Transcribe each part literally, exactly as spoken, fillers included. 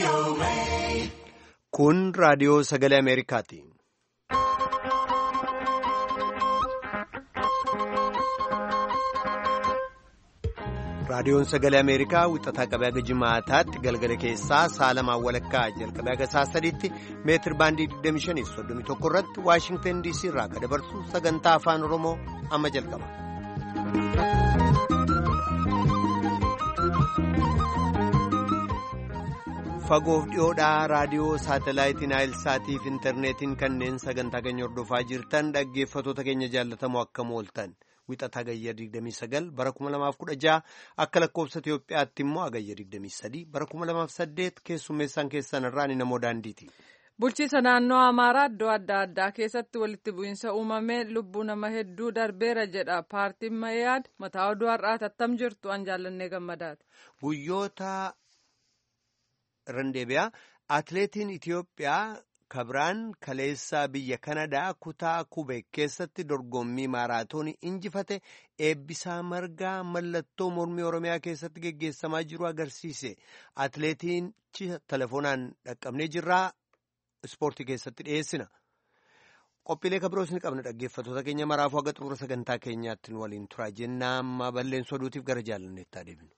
Kun raadiyoo sagalee Ameerikaati. Raadiyoon sagalee Ameerikaa wixataa qabee haga jimaataatti galgala keessaa saalamaan walakkaa jalqabee haga saa sadiitti meetir baandii digdamii shanii fi soddomii tokko irratti Waashingtan D C irraa kan dabarsu sagantaa afaan Oromoo amma jalqaba. Fagoof dhiyoodhaa raadiyoo saatalaayitii Naayilsaatii fi intarneetiin kanneen sagantaa keenya hordofaa jirtan dhaggeeffatoota keenya jaallatamoo akkam ooltan. Wixataa agayya digdamii sagal bara kuma lamaaf kudha jaha akka lakkoofsa Itoophiyaatti immoo agayya digdamii sadii bara kuma lamaaf saddeet keessummeessaan keessan irraan namoo daandiiti. Bulchiisa naannoo Amaaraa iddoo adda addaa keessatti walitti bu'iinsa uumamee lubbuu nama hedduu darbeera jedha paartiin Mayaad mataa oduu har'aati attam jirtu an jaallannee gammadaati. Guyyoota randeebiyaa atileetiin Itoophiyaa. Kabiraan kaleessaa biyya Kanadaa kutaa Kubeek keessatti dorgommii maaraatoonii injifate eebbisaa margaa mallattoo mormii Oromiyaa keessatti geggeessamaa jiru agarsiise. Atileetiin telefoonaan dhaqqabnee jirraa ispoortii keessatti dhiyeessina. Qophiilee kabiroos ni qabna dhaggeeffatoota keenya maraafuu haga xumura sagantaa keenyaatti nu waliin turaa jennaa amma balleensoo oduutiif gara jaalanneetti adeemnu.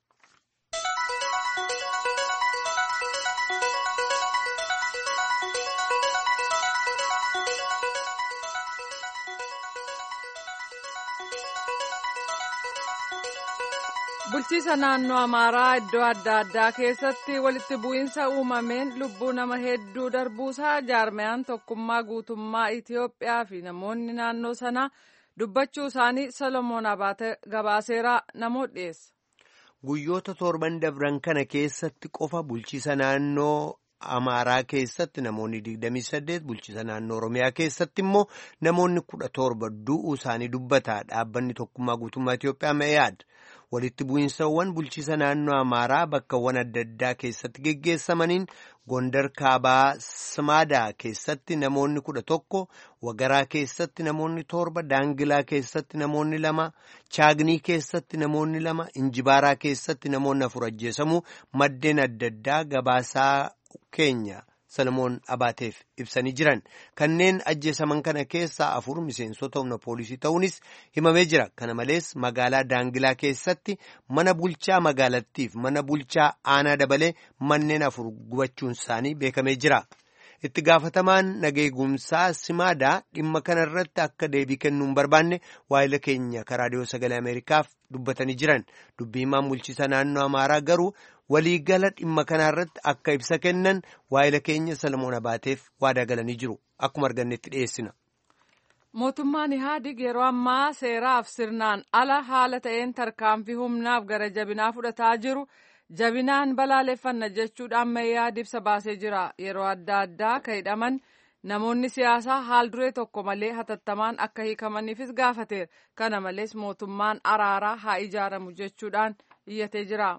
Bulchiisa naannoo Amaaraa iddoo adda addaa keessatti walitti bu'iinsa uumameen lubbuu nama hedduu darbuusaa jaarmayaan tokkummaa guutummaa Itoophiyaa fi namoonni naannoo sanaa dubbachuu isaanii Solomoon Abaate gabaaseeraa namoota dhiyeessa. Guyyoota torban dabran kana keessatti qofa bulchiisa naannoo Amaaraa keessatti namoonni digdamii saddeet bulchiisa naannoo Oromiyaa keessatti immoo namoonni kudha torba du'uu isaanii dubbata dhaabbanni tokkummaa guutummaa Itoophiyaa Mayaad. Walitti bu'iinsawwan bulchiisa naannoo Amaaraa bakkawwan adda addaa keessatti geggeessamaniin Gondar Kaabaa Simaadaa keessatti namoonni kudha tokko, Wagaraa keessatti namoonni torba, Daangilaa keessatti namoonni lama, Chaagnii keessatti namoonni lama, Injibaaraa keessatti namoonni afur ajjeesamuu maddeen adda addaa gabaasaa keenya Solomoon Abaateef ibsanii jiran. Kanneen ajjeesaman kana keessaa afur miseensota humna poolisii ta'uunis himamee jira. Kana malees magaalaa Daangilaa keessatti mana bulchaa magaalattiif mana bulchaa aanaa dabalee manneen afur gubachuun isaanii beekamee jira. Itti gaafatamaan nageegumsaa Simaadaa dhimma kana irratti akka deebii kennuu hin barbaanne waa'ila keenya karaa raadiyoo sagalee Ameerikaaf dubbatanii jiran. Dubbii himaan bulchiisa naannoo Amaaraa garuu waliigala dhimma kanaa irratti akka ibsa kennan waa'ila keenya Solomoon Abaateef waadaa galanii jiru. Akkuma argannetti dhiyeessina. Mootummaan Ihaadig yeroo ammaa seeraaf sirnaan ala haala ta'een tarkaanfii humnaaf gara jabinaa fudhataa jiru. Jabinaan balaaleffanna jechuudhaan Mayaad ibsa baasee jira. Yeroo adda addaa kan hidhaman namoonni siyaasaa haal duree tokko malee hatattamaan akka hiikamaniifis gaafateera. Kana malees mootummaan araaraa haa ijaaramu jechuudhaan iyyatee jira.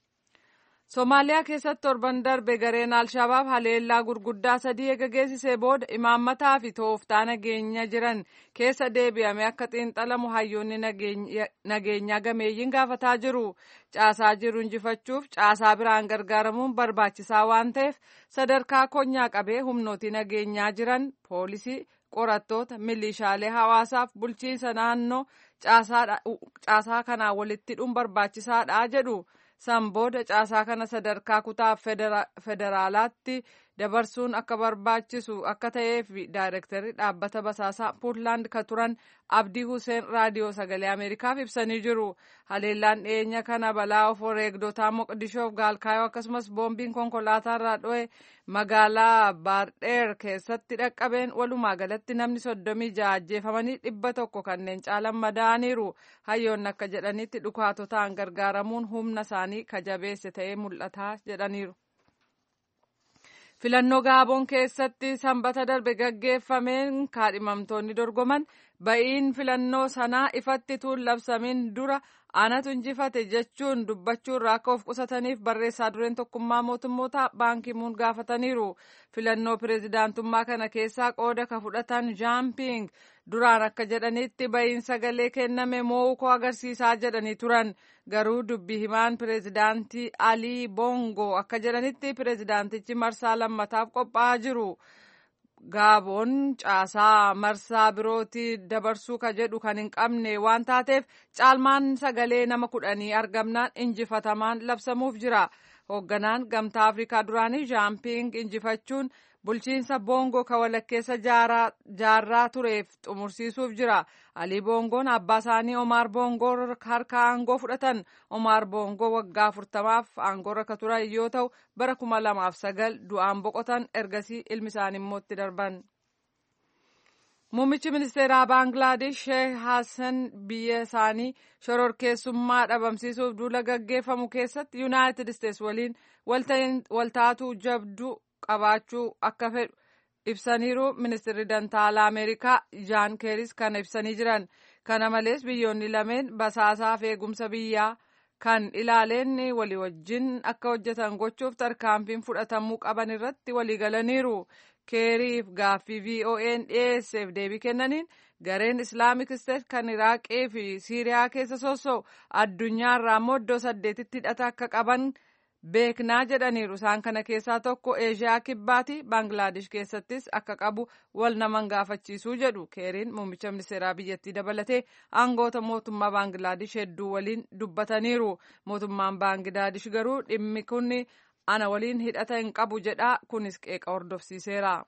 Somaaliyaa keessatti torban darbe gareen Alshabaab haleellaa gurguddaa sadii eega geessisee booda imaammataa fi tooftaa nageenya jiran keessa deebi'ame akka xiinxalamu hayyoonni nageenyaa gameeyyiin gaafataa jiru. Caasaa jiru injifachuuf caasaa biraan gargaaramuun barbaachisaa waan ta'eef sadarkaa konyaa qabee humnooti nageenyaa jiran poolisii, qorattoota, milishaalee hawaasaaf bulchiinsa naannoo caasaa kanaa walitti hidhuun barbaachisaadha jedhu. San booda caasaa kana sadarkaa kutaa federaalaatti dabarsuun akka barbaachisu akka ta'eef daayirektarri dhaabbata basaasaa Puutlaand ka turan Abdii Huseen raadiyoo sagalee Ameerikaaf ibsanii jiru. Haleellaan dhiyeenya kana balaa of wareegdotaa Moqdishoof Gaalkaayoo akkasumas boombiin konkolaataa irraa dho'e magaalaa Baardheer keessatti dhaqqabeen walumaa galatti namni soddomii ja'a ajjeefamanii dhibba tokko kanneen caalan madaa'aniiru. Hayyoonni akka jedhanitti dhukaatotaan gargaaramuun humna isaanii kajabeesse ta'ee mul'ataa jedhaniiru. Filannoo Gaaboon keessatti sanbata darbe gaggeeffameen kaadhimamtoonni dorgoman ba'iin filannoo sanaa ifatti tuun labsamiin dura anatu injifate jechuun dubbachuurraa akka of qusataniif barreessaa dureen tokkummaa mootummoota baankimuun gaafataniiru. Filannoo pireezidaantummaa kana keessaa qooda ka fudhatan jaamping duraan akka jedhanitti ba'iin sagalee kenname moo'uu koo agarsiisaa jedhanii turan. Garuu dubbii himaan pireezidaantii Alii Bongo akka jedhanitti pireezidaantichi marsaa lammataaf qophaa'aa jiru. Gaaboon caasaa marsaa birootii dabarsuu ka jedhu kan hin qabne waan taateef caalmaan sagalee nama kudhanii argamnaan injifatamaan labsamuuf jira. Hoogganaan gamtaa Afrikaa duraanii jaamping injifachuun bulchiinsa Boongoo ka walakkeessa jaarraa tureef xumursiisuuf jira. Alii Boongoon abbaa isaanii Omaar Boongoo harka aangoo fudhatan. Omaar Boongoo waggaa afurtamaaf aangoorra ka turan yoo ta'u bara kuma lamaaf sagal du'aan boqotan ergasii ilmi isaanii immoo itti darban. Muummichi ministeeraa Baangilaadesh Sheekh Hassan biyya isaanii shororkeessummaa dhabamsiisuuf duula gaggeeffamu keessatti Yuunaayitid Isteets waliin waltaatuu jabduu qabaachuu akka fedhu ibsaniiru. Ministeerri Dantaalaa Ameerikaa Jaan Keeris kana ibsanii jiran. Kana malees biyyoonni lameen basaasaa fi eegumsa biyyaa kan ilaaleen walii wajjin akka hojjetan gochuuf tarkaanfiin fudhatamuu qaban irratti waliigalaniiru. Keeriif gaaffii V O A'n dhiyeesseef deebii kennaniin gareen Islaamik Isteet kan Iraaqii fi Siiriyaa keessa sossoo'u addunyaarraa immoo iddoo saddeetitti hidhata akka qaban beeknaa jedhaniiru. Isaan kana keessaa tokko Eeshiyaa kibbaati. Baangilaadesh keessattis akka qabu wal naman gaafachiisuu jedhu. Keeriin muummicha ministeeraa biyyattii dabalatee aangoota mootummaa Baangilaadesh hedduu waliin dubbataniiru. Mootummaan Baangilaadesh garuu dhimmi kun ana waliin hidhata hin qabu jedha. Kunis qeeqa hordofsiiseera.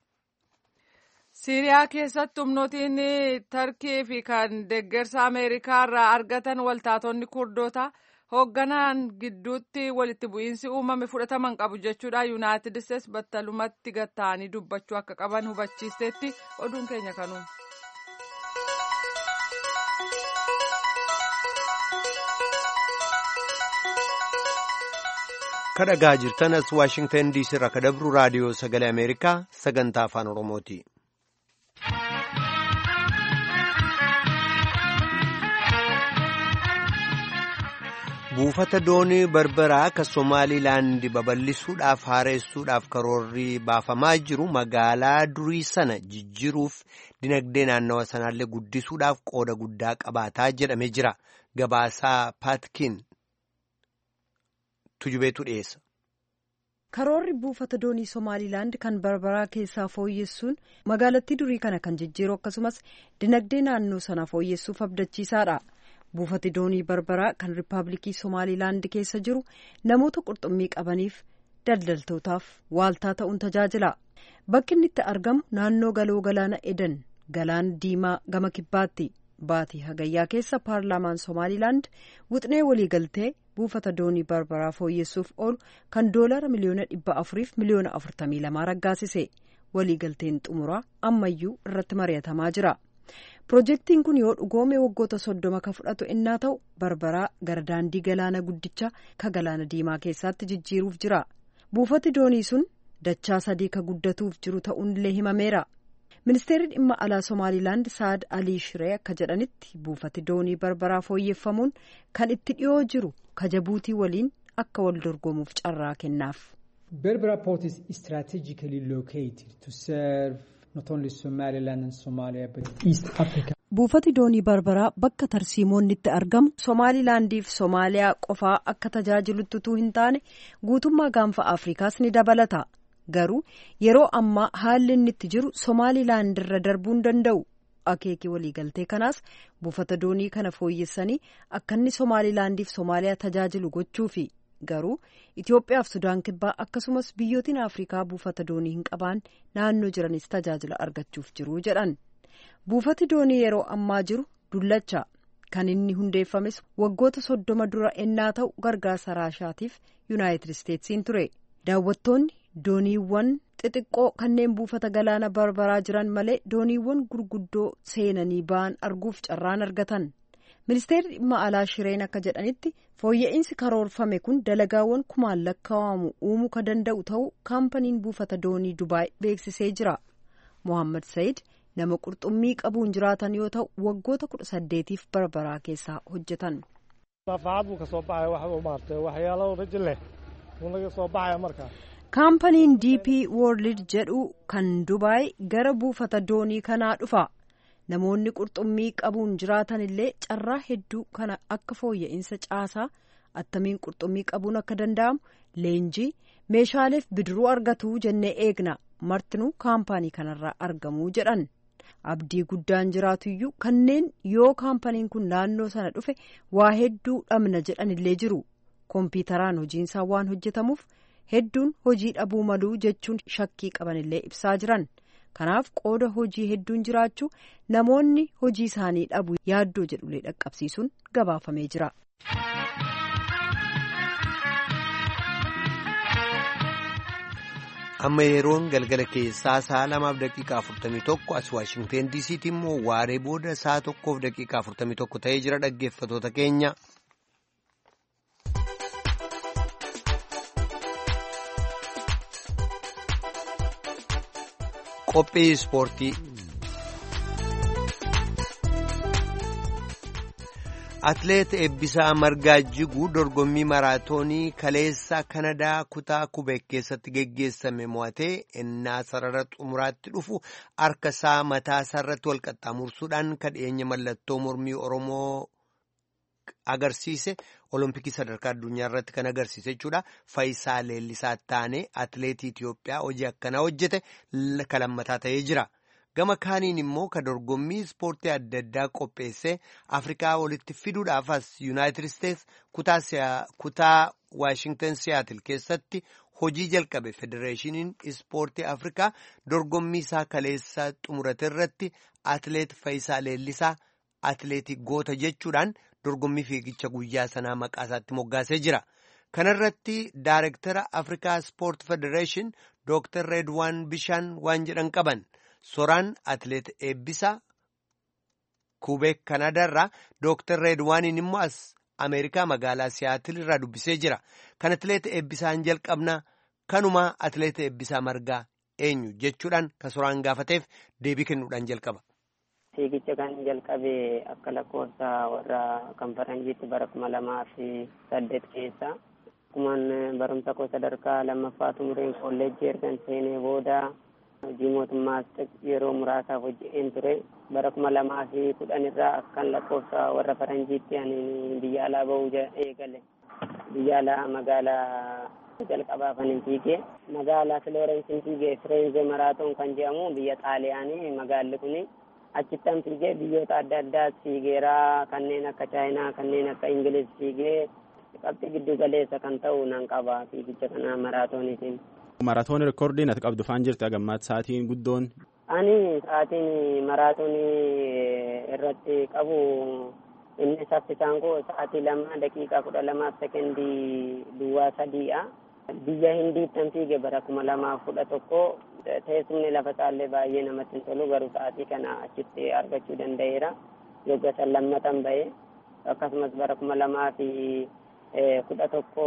Siiriyaa keessatti humnootiin Tarkii fi kan deeggarsa Ameerikaa irraa argatan waltaatonni Kurdoota hoogganaan gidduutti walitti bu'iinsi uumame fudhataman qabu jechuudha. Yuunaayitid Isteets battalumatti gatta'anii dubbachuu akka qaban hubachiisteetti. Oduun keenya kanuma. kadhagaa jirtan as Waashingtan diisii irraa ka dabru raadiyoo sagalee Ameerikaa sagantaa afaan Oromooti. Buufata doonii barbaraa ka Somaalilaand babal'isuudhaaf haaressuudhaaf karoorri baafamaa jiru magaalaa durii sana jijjiiruuf dinagdee naannawa sanaallee guddisuudhaaf qooda guddaa qabaataa jedhamee jira. Gabaasaa Paatkin tujubeetu dhiyeessa. Karoorri buufata doonii Somaalilaand kan barbaraa keessaa fooyyessuun magaalattii durii kana kan jijjiiru akkasumas dinagdee naannoo sana fooyyessuuf abdachiisaadha. Buufati doonii barbaraa kan Riippaabilikii Somaalilaand keessa jiru namoota qurxummii qabaniif daldaltootaaf waaltaa ta'uun tajaajila. Bakki inni itti argamu naannoo galoo galaana Edan galaana diimaa gama kibbaatti. Baatii hagayyaa keessa paarlaamaan Somaalilaand wixnee waliigaltee buufata doonii barbaraa fooyyessuuf oolu kan doolara miliyoona dhibba afuriif miliyoona afurtamii lamaa raggaasise. Waliigalteen xumuraa ammayyuu irratti mari'atamaa jira. Piroojeektiin kun yoo dhugoome waggoota soddoma ka fudhatu innaa ta'u barbaraa gara daandii galaana guddicha ka galaana diimaa keessaatti jijjiiruuf jira. Buufati doonii sun dachaa sadii ka guddatuuf jiru ta'uun illee himameera. Ministeerri dhimma alaa Somaalilaand Saad Alii Shiree akka jedhanitti buufati doonii barbaraa fooyyeffamuun kan itti dhiyoo jiru ka Jabuutii waliin akka wal dorgomuuf carraa kennaaf. Berbera port is strategically located to serve not only Somaliland and Somalia but East Africa. Buufati doonii barbaraa bakka tarsiimoonni itti argamu Somaalilaandiif Somaaliyaa qofaa akka tajaajilutti utuu hin taane guutummaa gaanfa Afrikaas ni dabalata. Garuu yeroo ammaa haalli inni itti jiru Somaalilaand irra darbuu hin danda'u. Akeekii waliigaltee kanaas buufata doonii kana fooyyessanii akka inni Somaalilaandiif Somaaliyaa tajaajilu gochuufi. Garuu Itoophiyaaf Sudaan kibbaa akkasumas biyyootiin Afrikaa buufata doonii hin qabaan naannoo jiranis tajaajila argachuuf jiru jedhan. Buufati doonii yeroo ammaa jiru dullacha kan inni hundeeffames waggoota soddoma dura ennaa ta'u gargaarsa Raashaatiif Yuunaayitid Isteetsiin ture. Daawwattoonni dooniiwwan xixiqqoo kanneen buufata galaana barbaraa jiran malee dooniiwwan gurguddoo seenanii ba'an arguuf carraan argatan. Ministeerri dhimma alaa Shireen akka jedhanitti fooyya'insi karoorfame kun dalagaawwan kumaan lakkaa'amu uumuu ka danda'u ta'uu kaampaniin buufata doonii Dubaay beeksisee jira. Mohaammed Said nama qurxummii qabuun jiraatan yoo ta'u waggoota kudha saddeetiif barbaraa keessaa hojjetan. kaampaniin D P World jedhu kan Dubaay gara buufata doonii kanaa dhufa. namoonni qurxummii qabuun jiraatan illee carraa hedduu kana akka fooyya'insa caasaa attamiin qurxummii qabuun akka danda'amu leenjii meeshaaleef bidiruu argatu jennee eegna martinuu kaampaanii kanarraa argamuu jedhan. abdii guddaan jiraatuyyuu kanneen yoo kaampaniin kun naannoo sana dhufe waa hedduu dhabna jedhan illee jiru. kompiitaraan hojiinsaa waan hojjetamuuf hedduun hojii dhabuu maluu jechuun shakkii qaban illee ibsaa jiran. kanaaf qooda hojii hedduun jiraachuu namoonni hojii isaanii dhabu yaaddoo jedhulee dhaqqabsiisuun gabaafamee jira. amma yeroon galgala keessaa sa'a lamaaf daqiiqaa afurtamii tokko as waashingteen diisiitti immoo waaree booda sa'a tokkoof daqiiqaa afurtamii tokko ta'ee jira dhaggeeffatoota keenya. qophii ispoortii. Atleet Eebbisaa Margaa Jiguu dorgommii maraatoonii kaleessa Kanadaa kutaa Kubeek keessatti geggeessame mo'atee ennaa sarara xumuraatti dhufu harka isaa mataa isaarratti wal qaxxaamursuudhaan kadheenya mallattoo mormii Oromoo agarsiise olompikii sadarkaa addunyaa irratti kan agarsiise jechuudha. Faayisaa Leellisaa Taanee atleetii Itoophiyaa hojii akkanaa hojjete kalammataa ta'ee jira. Gama kaaniin immoo ka dorgommii ispoortii adda addaa qopheessee Afrikaa walitti fiduudhaaf as Yuunaayitid Isteets kutaa Waashingten Siyaatil keessatti hojii jalqabe Federeeshiniin Ispoortii Afrikaa dorgommii isaa kaleessa xumurate irratti atleet Faayisaa Leellisaa atleetii goota jechuudhaan dorgommii fiigicha guyyaa sanaa maqaa isaatti moggaasee jira. Kana irratti Daayirektara Afrikaa Ispoort Federeeshin Dooktar Reedwaan Bishaan waan jedhan qaban. Soraan atleet Eebbisaa Kubeek Kanadaarraa Dooktar Reedwaaniin immoo as Ameerikaa magaalaa Siyaatil irraa dubbisee jira. Kan atleet Eebbisaan jalqabna kanuma atleet Eebbisaa Margaa eenyu jechuudhaan kan soraan gaafateef deebii kennuudhaan jalqaba. Fiigicha kan jalqabe akka lakkoofsa warra kan faranjiitti bara kuma lamaa fi saddeet keessa. Akkuman barumsa koo sadarkaa lammaffaa xumureen kolleejjii ergan seenee booda hojii mootummaas yeroo muraasaaf hojjeteen ture. Bara kuma lamaa fi kudhan irraa akkan lakkoofsa warra faranjiitti ani biyya alaa bahuu eegale. Biyya alaa magaalaa jalqabaa kan fiigee magaalaa Filoorensiin fiigee Firenze maraatoon kan jedhamu biyya Xaaliyaanii magaalli kuni. Achittan fiigee biyyoota adda addaa fiigeeraa kanneen akka Chaayinaa kanneen akka Ingiliz fiigee qabxii giddu galeessa kan ta'u nan qaba fiigicha kana maraatooniitiin. Maraatoon reekoordiin ati qabdu faan jirti agammaatti sa'aatiin guddoon. Ani sa'aatiin maraatoonii irratti qabu inni saffisaan koo sa'aatii lama daqiiqaa kudha lamaaf sekendii duwwaa sadiidha. Biyya Hindiittan fiige bara kuma lamaaf kudha tokko teessumni lafa isaallee baay'ee namatti hin tolu garuu sa'aatii kana achitti argachuu danda'eera. Yogga san lammatan ba'e akkasumas bara kuma lamaa fi kudha tokko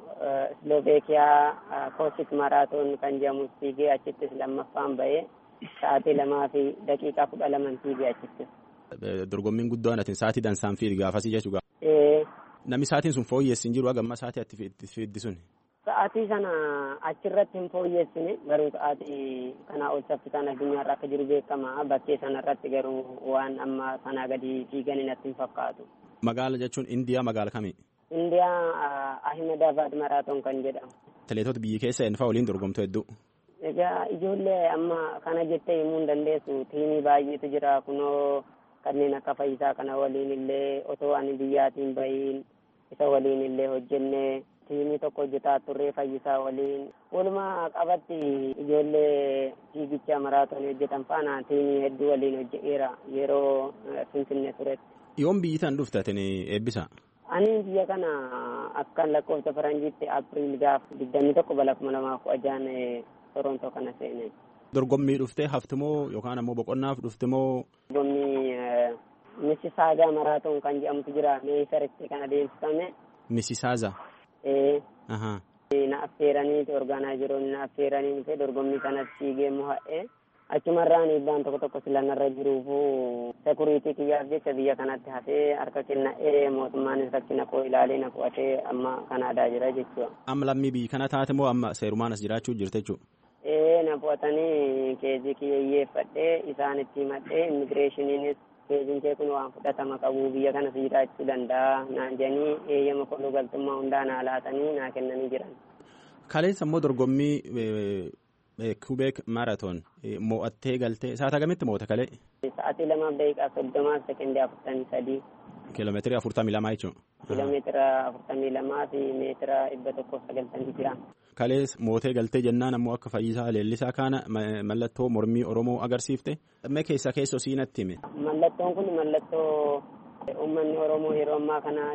Slovaakiyaa Koosik maraatoon kan jedhamu fiigee achittis lammaffaan ba'e sa'aatii lamaa fi daqiiqaa kudha laman fiigee achittis. Dorgommiin guddaan atin sa'aatii dansaan fiigi gaafasii jechuudha. Namni sa'aatiin sun fooyyessi hin jiru agamma sa'aatii atti fiiddi sun. Sa'aatii sana achirratti hin fooyyessine garuu sa'aatii kanaa ol saffisaan addunyaarra akka jiru beekama. Bakkee sanarratti garuu waan amma sanaa gadi fiiganii natti hin fakkaatu. Magaala jechuun Indiyaa magaala kami? Indiyaa Ahmedabad maraatoon kan jedhamu. Atileetota biyyi keessa eenyufaa waliin dorgomtu hedduu? Egaa ijoollee amma kana jettee himuu hin dandeessu. Tiimii baay'eetu jira kunoo kanneen akka Fayyisaa kana waliin illee otoo ani biyyaatiin bahiin isa waliin illee hojjennee tiimii tokko hojjetaa turree Fayyisaa waliin. Walumaa qabatti ijoollee fiigicha maraatoonii hojjetan faana tiimii hedduu waliin hojjeteera yeroo Finfinnee turetti. Yoom biyyi tan dhufte ati Eebbisaa? Ani biyya kana akkan lakkoofsa faranjiitti April gaaf digdamii tokko bara kuma lamaaf kudha jaha Torontoo kana seene. Dorgommii dhuftee haftimoo yookaan ammoo boqonnaaf dhuftimoo? Dorgommii Misisaagaa maraatoon kan jedhamutu jira meesaritti kan adeemsifame. Misisaaza? Ee. Ahaa. Na affeeranii orgaanaayizeroonni na affeeranii dhufee dorgommii kanatti fiigee mo'a'ee achumarraan dhiibbaan tokko tokko silanarra jiruufu sekuriitii kiyyaaf jecha biyya kanatti hafee harka kenna'ee mootummaanis rakkina koo ilaalee na qo'atee amma Kanaadaa jira jechuudha. Amma lammii biyya kana taate moo amma seerumaan as jiraachuu jirte jechuudha? Ee na qo'atanii keezii kiyyeeffadhee isaanitti himadhee immigireeshiniinis keeziin kee kun waan fudhatama qabu biyya kanas jiraachuu danda'a naan jedhanii eeyyama kooluu galtummaa hundaa naa laatanii naa kennanii jiran. Kaleessa immoo dorgommii Quebec Marathon mo'attee galtee sa'aatii hagamitti mo'ate kalee? Sa'aatii lamaaf daqiiqaa soddomaaf sekendii afurtamii sadii. Kiiloomeetirii afurtamii lamaa jechuudha. Kiiloomeetira afurtamii lamaa fi meetira dhibba tokkoof sagaltamii jira. Kalees mootee galtee jennaan ammoo akka Fayyisaa Leellisaa kana mallattoo mormii Oromoo agarsiifte. Mee keessa keessoo siinatti hime? Mallattoon kun mallattoo uummanni Oromoo yeroo ammaa kana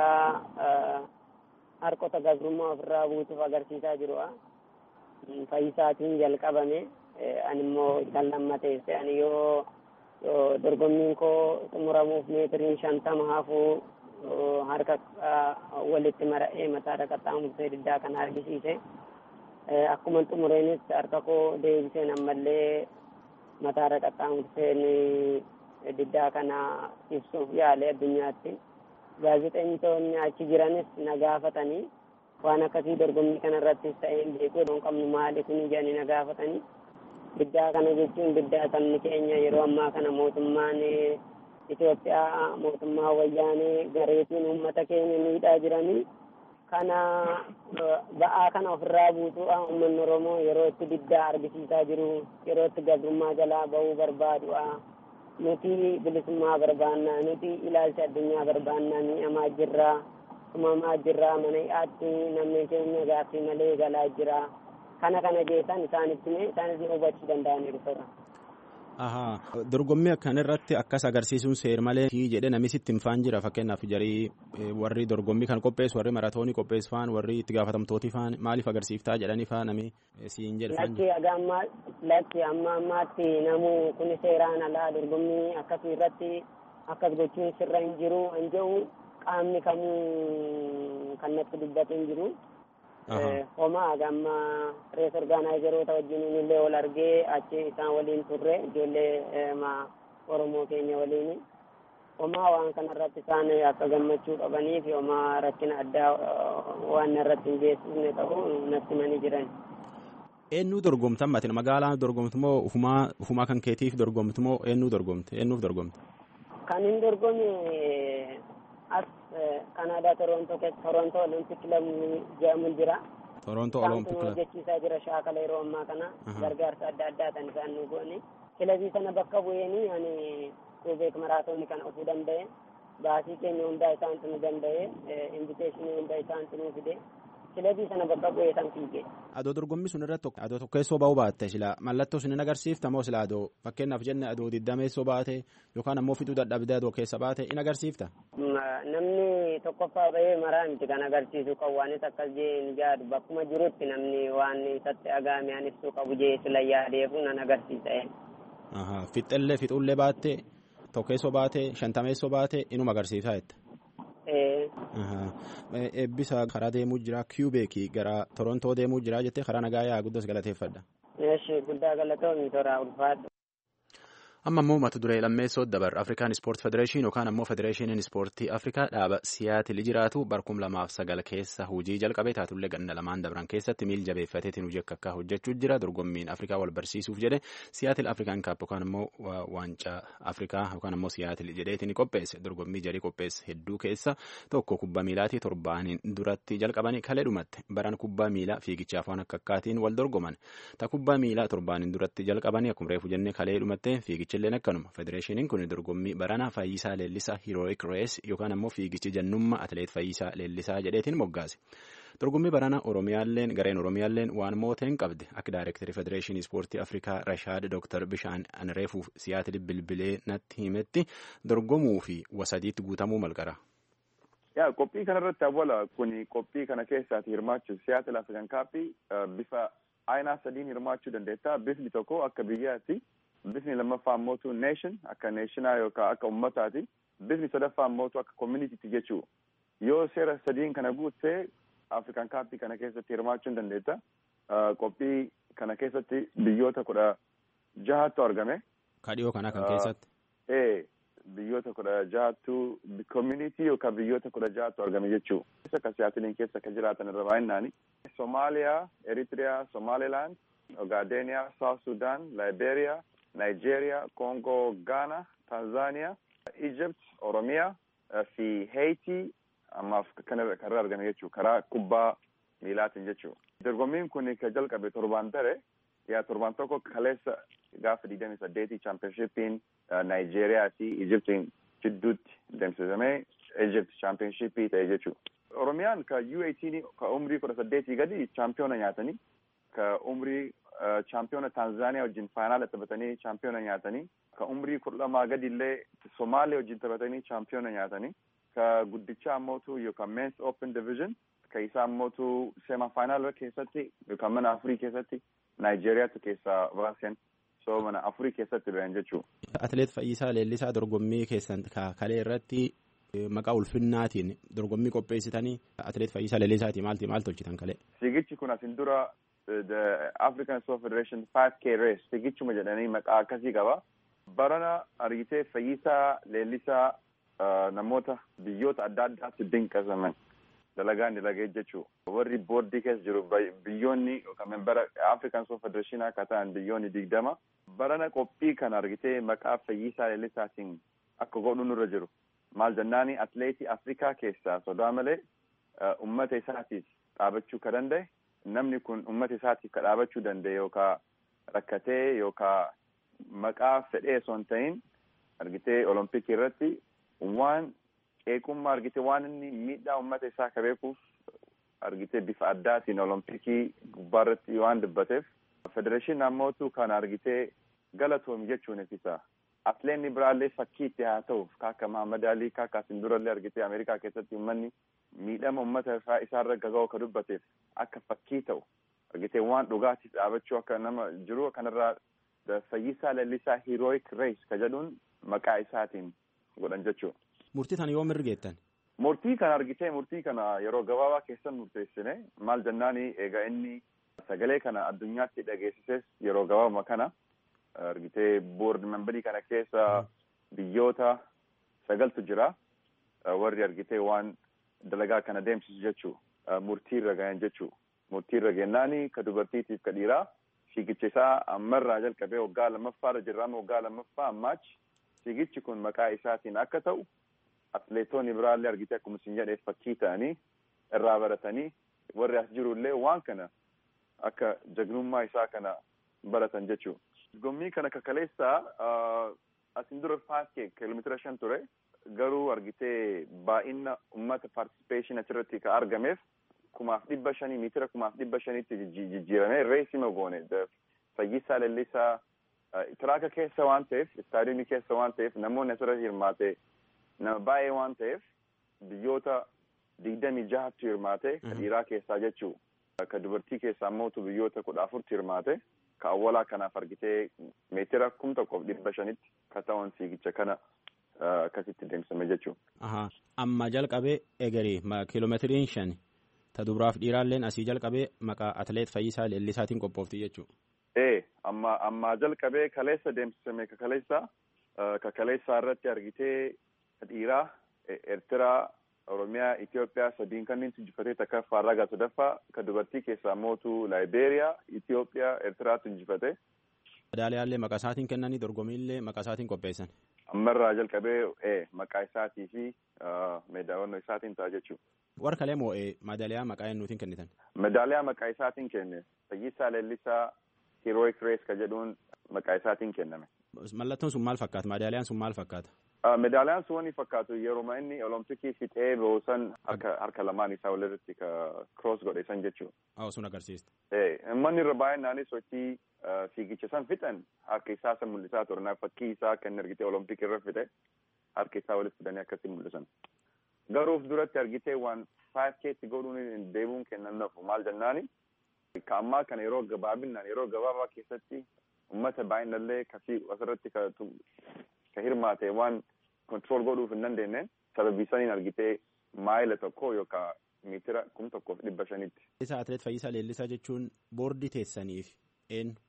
diddaa harkota gabrummaa ofirraa buusuuf agarsiisaa jirudha. Fayyisaatiin jalqabame ani immoo kan lammateesse ani yoo dorgommiin koo xumuramuuf meetiriin shantama hafuu harka walitti mara'ee mataadha qaxxaamursee diddaa kana argisiise. Akkuma xumureenis harka koo deebiseen ammallee mataadha qaxxaamurseen diddaa kana ibsuuf yaale addunyaatti. Gaazexeessitoonni achi jiranis na gaafatanii waan akkasii dorgommii kanarrattis ta'ee beekuu hin qabnu maali kun jedhanii na gaafatanii. Diddaa kana jechuun diddaa sabni keenya yeroo ammaa kana mootummaan Itoophiyaa mootummaa wayyaanee gareetiin uummata keenya miidhaa jiranii kana ba'aa kana ofirraa buusuudha uummanni Oromoo yeroo itti diddaa argisiisaa jiru yeroo itti gabrummaa jalaa bahuu barbaaduudha. Nuti bilisummaa barbaannaa nuti ilaalcha addunyaa barbaannaa mi'amaa jirraa uumamaa jirraa mana hidhaatti namni keenya gaaffii malee galaa jira. Kana kana jeessan isaanitti mee isaanis nu hubachuu danda'aniiru tura. Ahaa dorgommii akkanarratti akkas agarsiisuun seer malee jedhee namni sitti hin faan jira fakkeenyaaf jarii warri dorgommii kan qopheessu warri maratoonii qopheessu faan warri itti gaafatamtooti faan maaliif agarsiiftaa jedhanii faan namni siin jedhu faan. Lakki agammaa lakki amma ammaatti namuu kun seeraan alaa dorgommii akkasii irratti akkas gochuun sirra hin jiru hin jiru qaamni kamuu kan natti dubbatu hin jiru. Homa agamma rees orgaanaayizeroota wajjin illee wal argee achi isaan waliin turre ijoollee Oromoo keenya waliin homa waan kanarratti isaan akka gammachuu qabanii fi homa rakkina addaa waan irratti hin geessisne ta'u natti himanii jiran. Eenyu dorgomtan maatiin magaalaa dorgomtu moo ufumaa kan keetiif dorgomtu moo eenyu dorgomte eenyuuf dorgomte? Kan hin dorgome as Kanaadaa Torontoo Torontoo Olympic Club jedhamu jira. Torontoo Olympic Club. Hojjechiisaa jira shaakala yeroo ammaa kana gargaarsa adda addaa kan isaan nu goone. Kilabii sana bakka bu'eenii ani Quebec maraatoonii kana ofuu danda'e baasii keenya hundaa isaantu nu danda'e inviteeshinii hundaa isaantu nu fide. Kilabii sana bakka bu'ee san fiige. Adoo dorgommii sun irratti adoo tokkeessoo ba'uu baatte sila mallattoo sun hin agarsiifta moo sila adoo fakkeenyaaf jenne adoo digdameessoo baate yookaan ammoo fixuu dadhabdee adoo keessa baate hin agarsiifta? Namni tokkoffaa bahee maraa miti kan agarsiisu qabu waanis akkas jee hin jaadu bakkuma jirutti namni waan isatti agaame an ibsuu qabu jee sila yaadeefu nan agarsiisa. Fixxellee fixullee baatte tokkeessoo baate shantameessoo baate inuma agarsiisaa jette. Eebbisa karaa deemuu jira Quebec gara Torontoo deemuu jira jettee karaa nagaa yaa guddos galateeffadha. Eeshi guddaa galatoomii toraa ulfaadha. Amma immoo mata duree lammeessoo dabar Afrikaan Ispoort Federeeshin yookaan ammoo Federeeshiniin Ispoortii Afrikaa dhaaba Siyaatil jiraatu barkum lamaaf sagal keessa hojii jalqabee taatullee ganna lamaan dabran keessatti miil jabeeffateetiin hojii akka akka hojjechuu jira dorgommiin Afrikaa wal barsiisuuf jedhe Siyaatil Afrikaan kaap yookaan ammoo waancaa Afrikaa yookaan ammoo Siyaatil jedheetiin qopheesse dorgommii jarii qopheesse hedduu keessa tokko kubbaa miilaatii torbaaniin duratti jalqabanii kalee dhumatte baran kubbaa miilaa fiigichaaf waan akka akkaatiin wal dorgoman ta kubbaa miilaa torbaaniin duratti jalqabanii akkuma reefu jennee kalee dhumatte fiigicha illee akkanuma federeeshiniin kun dorgommii barana Fayyisaa Leellisaa Heroic Race yookaan ammoo fiigichi jannummaa atileet Fayyisaa Leellisaa jedheetiin moggaase. Dorgommii barana Oromiyaalleen gareen Oromiyaalleen waan mooteen qabde akka daayirektarii federeeshinii ispoortii Afrikaa Rashaad Dooktar Bishaan Anreefuuf Siyaatil bilbilee natti himetti dorgomuu fi wasadiitti guutamuu malqara. Yaa qophii kanarratti awwala kun qophii kana keessaati hirmaachuuf Siyaatil Afrikaan kaappii bifa aynaa sadiin hirmaachuu dandeetta. Bifni tokko akka biyyaatti. Bifni lammaffaan mootu nation akka nationaa yookaan akka ummataati. Bifni sadaffaan mootu akka communitytti jechuu. Yoo seera sadiin kana guuttee Afrikaan kaappii kana keessatti hirmaachuu dandeetta. Qophii kana keessatti biyyoota kudha jahattu argame. Ka dhiyoo kana kan keessatti. Ee biyyoota kudha jahattu community yookaan biyyoota kudha jahattu argame jechuudha. Isa ka siyaatiliin keessa ka jiraatan irra baay'inaani. Somaaliyaa, Eritrea, Somaliland, Ogaadeniyaa, South Sudan, Liberia, Nigeria, Congo, Ghana, Tanzania, Egypt, Oromiyaa fi Haiti ammaaf kanarra karra argame jechuudha. Karaa kubbaa miilaatiin jechuudha. Dorgommiin kun ka jalqabe torbaan dare yaa torbaan tokko kaleessa gaafa digdamii saddeetii chaampiyoonshiippiin Nigeeriyaa fi Egyptiin jidduutti deemsifamee Egypt chaampiyoonshiippii ta'e jechuudha. Oromiyaan ka U eighteen ka umrii kudha saddeetii gadi chaampiyoona nyaatanii ka umrii chaampiyoona Tanzaaniyaa wajjin faayinaala taphatanii chaampiyoona nyaatanii ka umrii kudha lamaa gadi illee Somaaliyaa wajjin taphatanii chaampiyoona nyaatanii ka guddichaa ammootu yookaan Men's Open Division ka isaa ammootu sema faayinaala keessatti yookaan mana afurii keessatti Nigeeriyaatu keessaa baasen so mana afurii keessatti ba'an jechuudha. Atileet Fayyisaa Leellisaa dorgommii keessan kalee irratti maqaa ulfinnaatiin dorgommii qopheessitanii atileet Fayyisaa Leellisaatii maalti maal tolchitan kalee? Fiigichi kun asin dura the African Sport Federation five K race fiigichuma jedhanii maqaa akkasii qaba. Barana argitee Fayyisaa Leellisaa namoota biyyoota adda addaatti dinqasaman dalagaan dalagee jechuudha. Warri boordii keessa jiru biyyoonni yookaan membara African Sport Federation akka ta'an biyyoonni digdama. Barana qophii kan argitee maqaa Fayyisaa Leellisaatiin akka godhuun irra jiru. Maal jennaani atileetii Afrikaa keessaa sodaa malee ummata isaatiif dhaabachuu ka danda'e namni kun ummata isaatiif ka dhaabachuu danda'e yookaan rakkatee yookaan maqaa fedhee osoo hin ta'in argitee olompikii irratti waan qeeqummaa argitee waan inni miidhaa ummata isaa ka beekuuf argitee bifa addaatiin olompikii gubbaarratti waan dubbateef federeeshinii ammootu kan argitee galatoomi jechuun ifisa. Atileetni biraallee fakkii itti haa ta'uuf kaakka Mahammad Alii kaakka asin durallee argitee Ameerikaa keessatti uummanni miidhama uummata isaarra gaga'u ka dubbateef akka fakkii ta'u argitee waan dhugaatiif dhaabachuu akka nama jiru kanarraa Fayyisaa Leellisaa Heroic Race ka jedhuun maqaa isaatiin godhan jechuudha. Murtii kana yoom mirgeettan? Murtii kana argitee murtii kana yeroo gabaabaa keessan murteessine maal jennaani egaa inni sagalee kana addunyaatti dhageessises yeroo gabaabaa kana. Argitee board memberii kana keessa biyyoota sagaltu jira warri argitee waan dalagaa kana deemsisu jechuu murtii irra gahan jechuu murtii irra gennaani ka dubartiitiif ka dhiiraa fiigicha isaa ammarraa jalqabee waggaa lammaffaarra jirraama waggaa lammaffaa ammaachi fiigichi kun maqaa isaatiin akka ta'u atileetonni biraallee argitee akkuma isin jedheef fakkii ta'anii irraa baratanii warri as jirullee waan kana akka jagnummaa isaa kana baratan jechuu. Dorgommii kana kakaleessaa asin dura five K kiiloomeetira shan ture garuu argitee baay'ina uummata participation achirratti ka argameef kumaaf dhibba shanii miitira kumaaf dhibba shaniitti jijjiiramee reesima goone Fayyisaa Leellisaa tiraaka keessa waan ta'eef istaadiyoomii keessa waan ta'eef namoonni asirratti hirmaate nama baay'ee waan ta'eef biyyoota digdamii jahattu hirmaate ka dhiiraa keessaa jechuu ka dubartii keessaa ammootu biyyoota kudha afurtu hirmaate. Ka awwaalaa kanaaf argitee meetira kum tokkoof dhibba shanitti ka ta'an fiigicha kana akkasitti deemsifame jechuudha. Amma jalqabee egerii kiiloomeetiriin shan ta dubaraaf dhiiraalleen asii jalqabee maqaa atileet Fayyisaa Leellisaatiin qophoofti jechuudha. Ee amma amma jalqabee kaleessa deemsifame ka kaleessa ka kaleessaa irratti argitee dhiiraa Eertiraa Oromiyaa Itoophiyaa sadiin kanneen injifatee takka Faarragaa sadaffaa ka dubartii keessaa mootu Laayiberiyaa Itoophiyaa Eertiraatu injifatee. Madaaliyaallee maqaa isaatiin kennanii dorgommiillee maqaa isaatiin qopheessan. Ammarraa jalqabee ee maqaa isaatii fi meedaawwannoo isaatiin ta'a jechuudha. Warra kalee moo madaaliyaa maqaa eenyuutiin kennitan? Madaaliyaa maqaa isaatiin kenne Fayyisaa Leellisaa Heroic Race ka jedhuun maqaa isaatiin kenname. Mallattoon sun maal fakkaata? Madaaliyaan sun maal fakkaata? Medaaliyaan sun wani fakkaatu yeroo inni olompikii fixee boosan harka harka lamaan isaa walirratti ka cross godhe san jechuudha. Haa sun agarsiista. Ee manni irra baay'inaan sochii fiigicha san fixan harka isaa san mul'isaa ture fakkii isaa kan argitee olompikii irra fixe harka isaa walitti fidanii akkasii mul'isan. Garuuf duratti argitee waan five K'tti godhuun deebuun kennannaaf maal jennaani ka ammaa kana yeroo gabaabinaan yeroo gabaabaa keessatti uummata baay'inallee kasii asirratti ka ka hirmaate waan control godhuuf hin dandeenye sababii saniin argitee maayila tokko yookaan meetira kum tokkoof dhibba shanitti. Isa atileet Fayyisaa Leellisaa jechuun boordii teessaniif eenyu?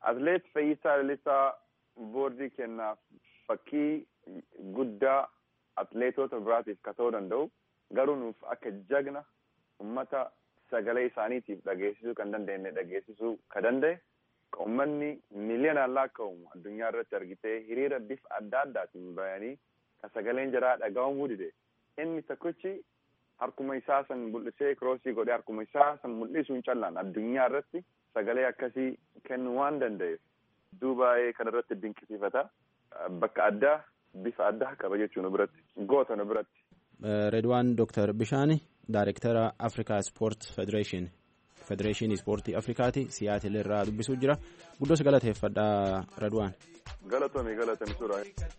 atleet Fayyisaa Lalisaa boordii kennaaf fakkii guddaa atleetota biraatiif ka ta'uu danda'u garuu nuuf akka jagna ummata sagalee isaaniitiif dhageessisuu kan dandeenye dhageessisuu ka danda'e ummanni miliyoonaan lakkaa'amu addunyaa irratti argitee hiriira bifa adda addaatiin bayanii ka sagaleen jaraa dhaga'amuu dide inni tokkichi harkuma isaa san mul'isee kiroosii godhee harkuma isaa san mul'isuun callaan addunyaa irratti sagalee akkasii kennuu waan danda'eef duubaa'ee kana irratti dinqisiifata bakka addaa bifa addaa qaba jechuun biratti goota nu biratti. Redwaan Doctor Bishaani Daayirektara Afrikaa Sport Federeeshin Federeeshinii Ispoortii Afrikaati Siyaatil irraa dubbisuu jira. Guddoo galateeffadhaa Redwaan. Galatoomi galatoomi suuraa.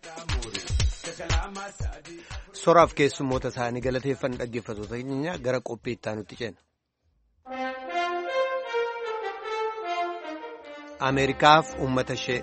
Soraaf keessummoota isaanii galateeffan dhaggeeffattoota keenya gara qophii itti aanutti ceena. Ameerikaaf uummata ishee.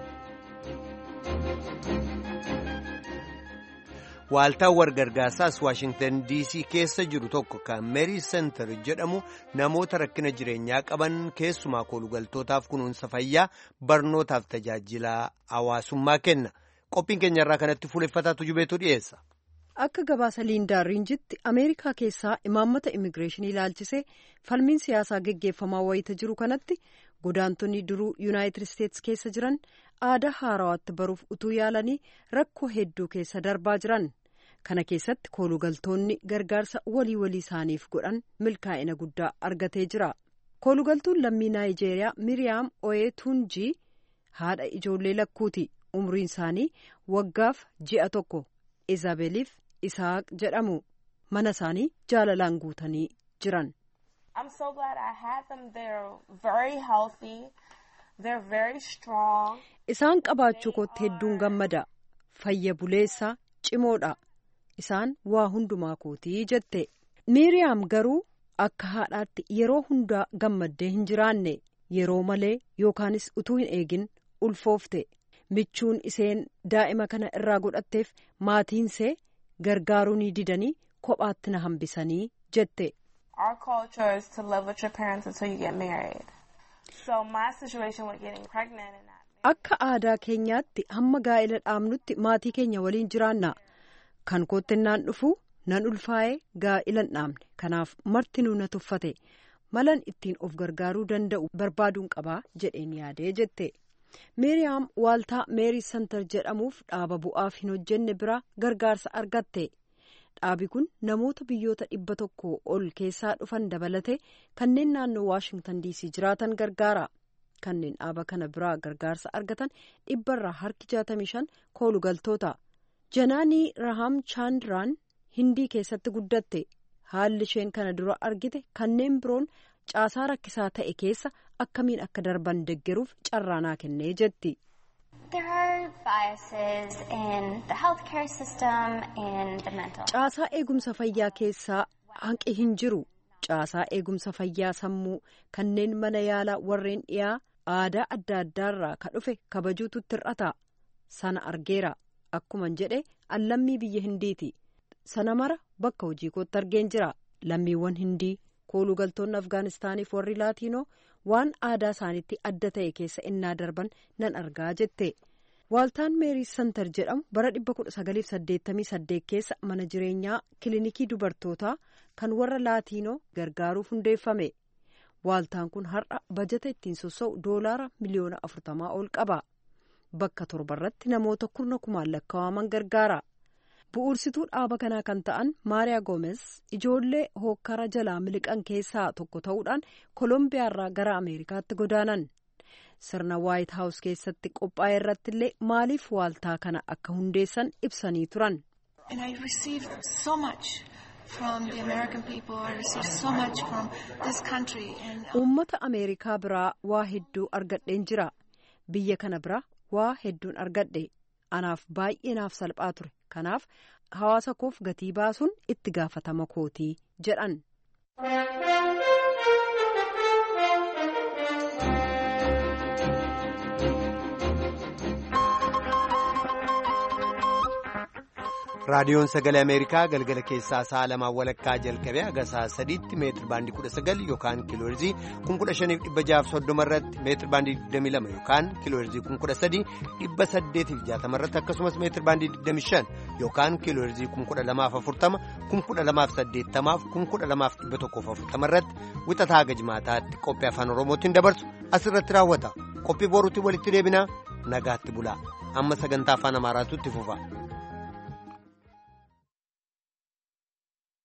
Waaltaan wargargaarsaas Waashingtan D C keessa jiru tokko kan Meeri Center jedhamu namoota rakkina jireenyaa qaban keessumaa koolugaltootaaf kunuunsa fayyaa barnootaaf tajaajila hawaasummaa kenna. Qophiin keenya irraa kanatti fuuleffataatu jubeetu dhiyeessa. Akka gabaasa Liindaa Riinjitti Ameerikaa keessaa imaammata immigireeshinii ilaalchisee falmiin siyaasaa geggeeffamaa wayita jiru kanatti godaantonni duruu Yuunaayitid Isteets keessa jiran aadaa haarawaatti baruuf utuu yaalanii rakkoo hedduu keessa darbaa jiran. Kana keessatti koolugaltoonni gargaarsa walii walii isaaniif godhan milkaa'ina guddaa argatee jira. Koolugaltuun lammii Naayijeeriyaa Miriyaam Oyetunjii haadha ijoollee lakkuuti. Umriin isaanii waggaaf ji'a tokko. Izaabeeliif Isaaq jedhamu. Mana isaanii jaalalaan guutanii jiran. I'm so glad I had them. They're very healthy. They're very strong. Isaan qabaachuu kootti hedduun gammada. Fayya buleessa cimoodha. Isaan waa hundumaa kootii jette. Miriyaam garuu akka haadhaatti yeroo hundaa gammaddee hin jiraanne yeroo malee yookaanis utuu hin eegin ulfoofte. Michuun iseen daa'ima kana irraa godhatteef maatiinsee gargaaruu ni didanii kophaatti na hambisanii jette. Our culture is to live with your parents until you get married. So my situation with getting pregnant and not. Akka aadaa keenyaatti hamma gaa'ela dhaabnutti maatii keenya waliin jiraanna. Kan koottennaan dhufu nan ulfaa'ee gaa'ila dhaabne. Kanaaf martinuu na tuffate. Malan ittiin of gargaaruu danda'u barbaaduun qabaa jedheen yaadee jette. Miriyaam waaltaa Meeri Center jedhamuuf dhaaba bu'aaf hin hojjenne biraa gargaarsa argatte. Dhaabi kun namoota biyyoota dhibba tokko ol keessaa dhufan dabalate kanneen naannoo Waashingtan D C jiraatan gargaara. Kanneen dhaaba kana biraa gargaarsa argatan dhibbarraa harki jaatamii shan koolugaltoota. Janaanii Raham Chandraan Hindii keessatti guddatte. Haalli isheen kana dura argite kanneen biroon caasaa rakkisaa ta'e keessa akkamiin akka darban deggeruuf carraanaa kennee jetti. Caasaa eegumsa fayyaa keessaa hanqi hin jiru. Caasaa eegumsa fayyaa sammuu kanneen mana yaalaa warreen dhiyaa aadaa adda addaarraa ka dhufe kabajuutu tir'ata. Sana argeera. Akkuman jedhe allammii biyya Hindiiti. Sana mara bakka hojii kootti argeen jira. Lammiiwwan Hindii koolugaltoonni Afgaanistaaniif warri Laatiinoo waan aadaa isaaniitti adda ta'e keessa innaa darban nan argaa jette. Waaltaan Meeri Center jedhamu bara dhibba kudha sagaliif saddeettamii saddeet keessa mana jireenyaa kilinikii dubartootaa kan warra Laatiinoo gargaaruuf hundeeffame. Waaltaan kun har'a bajata ittiin sossa'u doolaara miliyoona afurtamaa ol qaba. Bakka torbarratti namoota kurna kumaan lakkaa'aman gargaara. Bu'uursituu dhaaba kanaa kan ta'an Maariyaa Goomes ijoollee hokkara jalaa miliqan keessaa tokko ta'uudhaan Kolombiyaarraa gara Ameerikaatti godaanan. Sirna Waayit Haawus keessatti qophaa'e irratti illee maaliif waaltaa kana akka hundeessan ibsanii turan. Uummata Ameerikaa biraa waa hedduu argadheen jira. Biyya kana biraa waa hedduun argadhe. Anaaf baay'ee naaf salphaa ture. Kanaaf hawaasa koof gatii baasuun itti gaafatama kootii jedhan. raadiyoon sagalee ameerikaa galgala keessaa sa'a lamaan walakkaa jalqabee haga sa'a sadiitti meetir baandii kudha sagal yookaan kiilooherzii kun kudha shaniif dhibba jaaf soddoma irratti meetir baandii digdamii lama yookaan kiilooherzii kun kudha sadii dhibba saddeetiif jaatama irratti akkasumas meetir baandii digdamii shan yookaan kiilooherzii kun kudha lamaaf afurtama kun kudha lamaaf saddeettamaaf kun kudha lamaaf dhibba tokkoof afurtama irratti wixataa haga jimaataatti qophii afaan oromootiin dabarsu asirratti raawwata qophii boruutti walitti deebinaa nagaatti bulaa amma sagantaa afaan amaaraatu itti fufa.